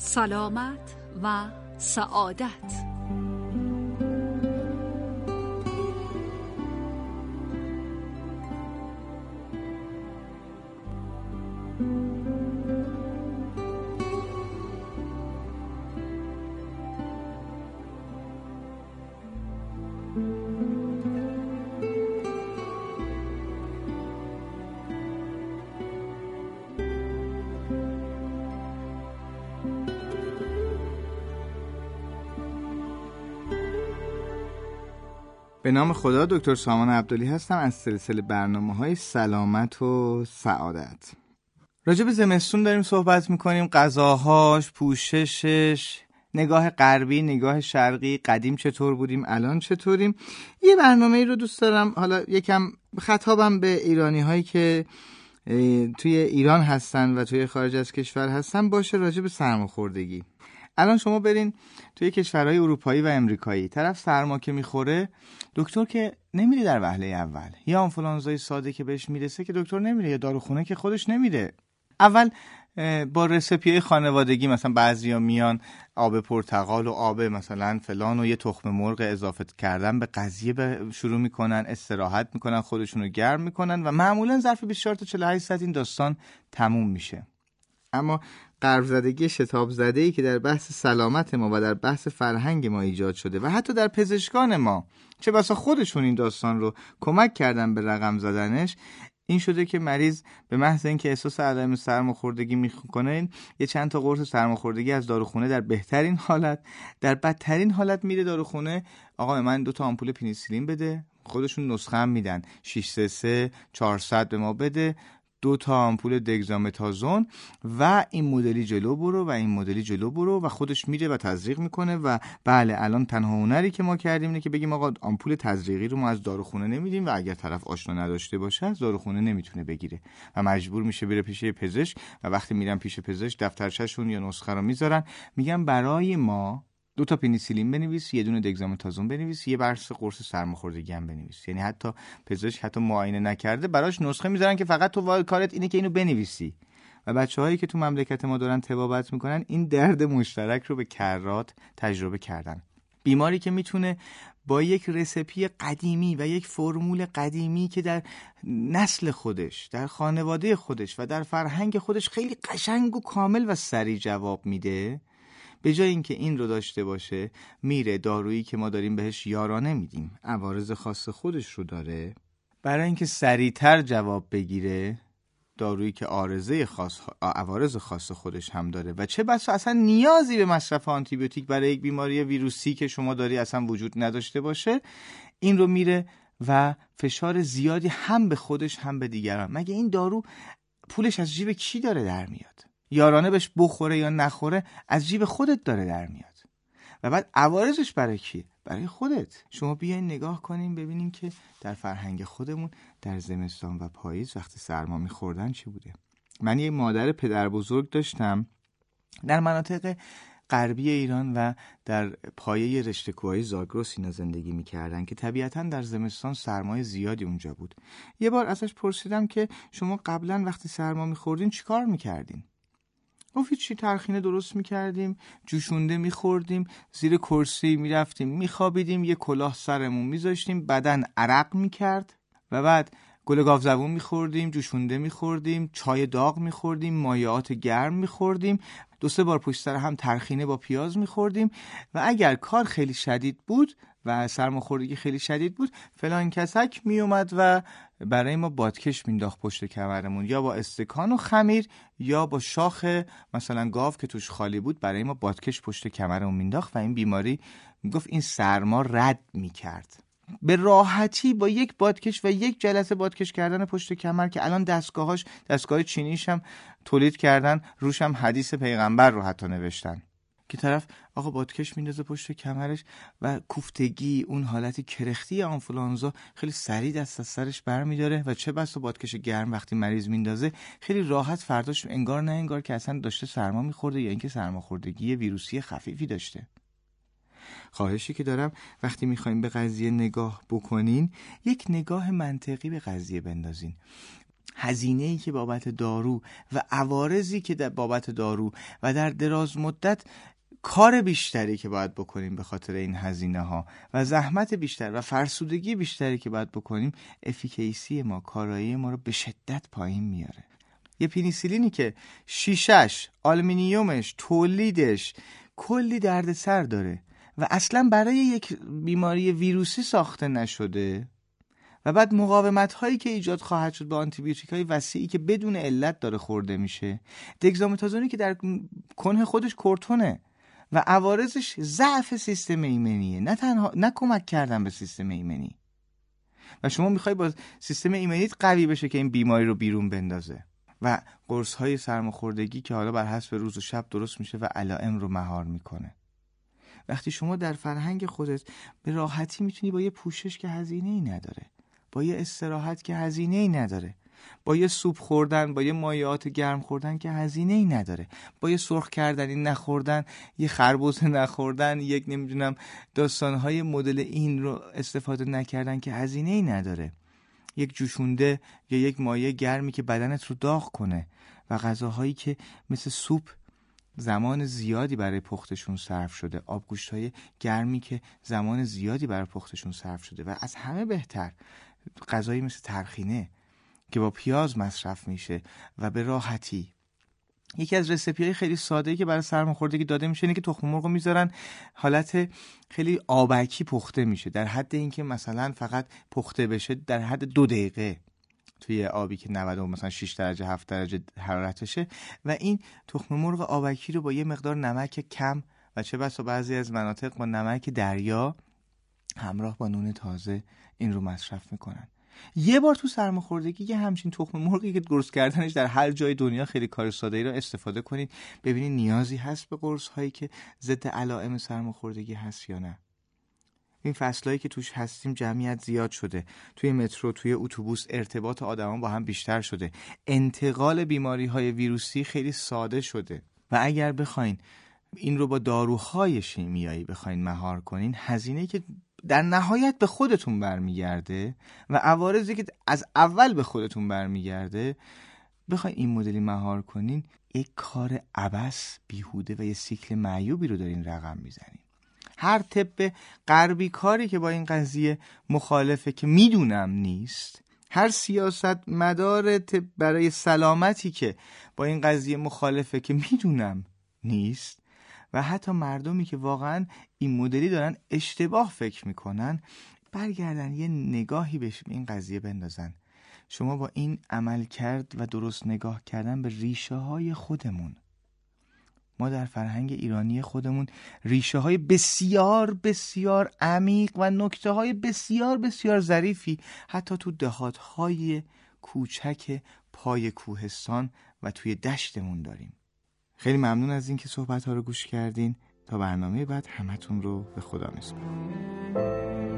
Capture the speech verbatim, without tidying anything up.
سلامت و سعادت. به نام خدا، دکتر سامان عبدلی هستم از سلسله برنامه‌های سلامت و سعادت. راجع به زمستون داریم صحبت می‌کنیم، غذاهاش، پوششش، نگاه غربی، نگاه شرقی، قدیم چطور بودیم، الان چطوریم. یه برنامه‌ای رو دوست دارم حالا یکم خطابم به ایرانی‌هایی که توی ایران هستن و توی خارج از کشور هستن باشه، راجع به سرماخوردگی. الان شما برین توی کشورهای اروپایی و امریکایی، طرف سرما که میخوره دکتر که نمیره در وهله اول، یا آنفولانزای ساده که بهش میرسه که دکتر نمیره، یا داروخونه که خودش نمیره. اول با رسپیای خانوادگی مثلا بعضیا میان آب پرتقال و آب مثلا فلان و یه تخم مرغ اضافه کردن به قضیه شروع میکنن، استراحت میکنن، خودشونو گرم میکنن و معمولا ظرف بیست و چهار تا چهل و هشت ساعت این داستان تموم میشه. اما غرب زدگی شتاب زده‌ای که در بحث سلامت ما و در بحث فرهنگ ما ایجاد شده و حتی در پزشکان ما، چه بسا خودشون این داستان رو کمک کردن به رقم زدنش، این شده که مریض به محض اینکه احساس علائم سرماخوردگی میکنه یه چند تا قرص سرماخوردگی از داروخونه در بهترین حالت، در بدترین حالت میره داروخونه، آقا من دو تا آمپول پنیسیلین بده، خودشون نسخه هم میدن، شش سه سه چهارصد به ما بده، دو تا آمپول دگزامتازون و این مدلی جلو برو و این مدلی جلو برو و خودش میره و تزریق میکنه. و بله الان تنها هنری که ما کردیم اینه که بگیم آقا آمپول تزریقی رو ما از داروخونه نمیدیم و اگر طرف آشنا نداشته باشه از داروخونه نمیتونه بگیره و مجبور میشه بره پیش پزشک و وقتی میرن پیش پزشک دفترچه‌شون یا نسخه رو میذارن، میگن برای ما دو تا پنیسیلین بنویس، یه دونه دگزامتازون بنویس، یه بخش قرص سرماخوردگی هم بنویس. یعنی حتی پزشک حتی معاینه نکرده براش نسخه میذارن که فقط تو کارت اینه که اینو بنویسی. و بچه‌هایی که تو مملکت ما دارن طبابت میکنن این درد مشترک رو به کرات تجربه کردن. بیماری که میتونه با یک رسپی قدیمی و یک فرمول قدیمی که در نسل خودش، در خانواده خودش و در فرهنگ خودش خیلی قشنگ و کامل و سریع جواب میده، به جای اینکه این رو داشته باشه میره دارویی که ما داریم بهش یارانه میدیم، عوارض خاص خودش رو داره، برای اینکه سریعتر جواب بگیره دارویی که عارضه خاص عوارض خاص خودش هم داره و چه بسا اصلا نیازی به مصرف آنتی بیوتیک برای یک بیماری ویروسی که شما داری اصلا وجود نداشته باشه، این رو میره و فشار زیادی هم به خودش هم به دیگران. مگه این دارو پولش از جیب کی داره در میاد؟ یارانه بهش بخوره یا نخوره از جیب خودت داره در میاد. و بعد عوارضش برای کی؟ برای خودت. شما بیاین نگاه کنیم ببینیم که در فرهنگ خودمون در زمستان و پاییز وقتی سرما میخوردن چی بوده. من یه مادر پدر بزرگ داشتم در مناطق غربی ایران و در پایه رشته کوههای زاگرس اینا زندگی میکردن که طبیعتاً در زمستان سرمای زیادی اونجا بود. یه بار ازش پرسیدم که شما قبلا وقتی سرما میخوردین چی کار میکردین؟ گفت هیچی، ترخینه درست میکردیم، جوشونده میخوردیم، زیر کرسی میرفتیم میخوابیدیم، یه کلاه سرمون میذاشتیم، بدن عرق میکرد و بعد گل گاو زبون میخوردیم، جوشونده میخوردیم، چای داغ میخوردیم، مایعات گرم میخوردیم، دو سه بار پشت سر هم ترخینه با پیاز میخوردیم و اگر کار خیلی شدید بود و سرماخوردگی خیلی شدید بود فلان کسک میومد و برای ما بادکش مینداخت پشت کمرمون، یا با استکان و خمیر یا با شاخ مثلا گاو که توش خالی بود برای ما بادکش پشت کمرمون مینداخت و این بیماری میگفت این سرما رد میکرد به راحتی با یک بادکش و یک جلسه بادکش کردن پشت کمر که الان دستگاهاش دستگاه چینیش هم تولید کردن، روش هم حدیث پیغمبر رو حتی نوشتن که طرف آقا بادکش میندازه پشت کمرش و کوفتگی، اون حالتی کرختی آنفولانزا خیلی سریع دست از سرش برمیداره و چه بسا بادکش گرم وقتی مریض میندازه خیلی راحت فرداش انگار نه انگار که اصلا داشته سرما میخورده یا اینکه سرماخوردگی ویروسی خفیفی داشته. خواهشی که دارم وقتی میخوایم به قضیه نگاه بکنین یک نگاه منطقی به قضیه بندازین. هزینه‌ای که بابت دارو و عوارضی که در بابت دارو و در دراز مدت کار بیشتری که باید بکنیم به خاطر این هزینه ها و زحمت بیشتر و فرسودگی بیشتری که باید بکنیم، افیکیسی ما، کارایی ما رو به شدت پایین میاره. یه پنیسیلینی که شیشش، آلومینیومش، تولیدش کلی دردسر داره و اصلا برای یک بیماری ویروسی ساخته نشده و بعد مقاومت هایی که ایجاد خواهد شد به آنتی بیوتیک های وسیعی که بدون علت داره خورده میشه، دگزامتازونی که در کنه خودش کورتونه و عوارضش ضعف سیستم ایمنیه، نه تنها نه کمک کردن به سیستم ایمنی، و شما میخوای با سیستم ایمنیت قوی بشه که این بیماری رو بیرون بندازه و قرص های سرماخوردگی که حالا بر حسب روز و شب درست میشه و علائم رو مهار میکنه. وقتی شما در فرهنگ خودت به راحتی میتونی با یه پوشش که هزینه‌ای نداره، با یه استراحت که هزینه‌ای نداره، با یه سوپ خوردن، با یه مایعات گرم خوردن که هزینه‌ای نداره، با یه سرخ کردنی نخوردن، یه خربزه نخوردن، یک نمیدونم داستانهای مدل این رو استفاده نکردن که هزینه‌ای نداره، یک جوشونده یا یک مایع گرمی که بدنت رو داغ کنه و غذاهایی که مثل سوپ زمان زیادی برای پختشون صرف شده، آبگوشت‌های گرمی که زمان زیادی برای پختشون صرف شده و از همه بهتر غذایی مثل ترخینه که با پیاز مصرف میشه و به راحتی. یکی از رسیپی‌های خیلی ساده‌ای که برای سرماخوردگی داده میشه اینه که تخم مرغ رو میذارن حالت خیلی آبکی پخته میشه، در حد اینکه مثلا فقط پخته بشه در حد دو دقیقه توی آبی که نود و مثلا شش درجه هفت درجه حرارتشه و این تخم مرغ آبکی رو با یه مقدار نمک کم و چه بسا بعضی از مناطق با نمک دریا همراه با نون تازه این رو مصرف میکنن. یه بار تو سرماخوردگی یه همچین تخم مرغی که درست کردنش در هر جای دنیا خیلی کار ساده‌ای رو استفاده کنید، ببینید نیازی هست به قرص هایی که ضد علائم سرماخوردگی هست یا نه. این فصلایی که توش هستیم جمعیت زیاد شده، توی مترو، توی اتوبوس ارتباط آدمان با هم بیشتر شده، انتقال بیماری های ویروسی خیلی ساده شده و اگر بخواین این رو با داروهای شیمیایی بخواین مهار کنین، هزینه‌ای که در نهایت به خودتون برمیگرده و عوارضی که از اول به خودتون برمیگرده، بخواین این مدلی مهار کنین، یک کار عبث، بیهوده و یه سیکل معیوبی رو دارین رقم میزنین. هر طب غربی کاری که با این قضیه مخالفه که میدونم نیست، هر سیاست مدار طب برای سلامتی که با این قضیه مخالفه که میدونم نیست، و حتی مردمی که واقعا این مدلی دارن اشتباه فکر میکنن، برگردن یه نگاهی به این قضیه بندازن. شما با این عمل کرد و درست نگاه کردن به ریشه های خودمون، ما در فرهنگ ایرانی خودمون ریشه های بسیار بسیار عمیق و نکته های بسیار بسیار ظریفی حتی تو دهات های کوچک پای کوهستان و توی دشتمون داریم. خیلی ممنون از این که صحبت ها رو گوش کردین. تا برنامه بعد همتون رو به خدا میسپارم.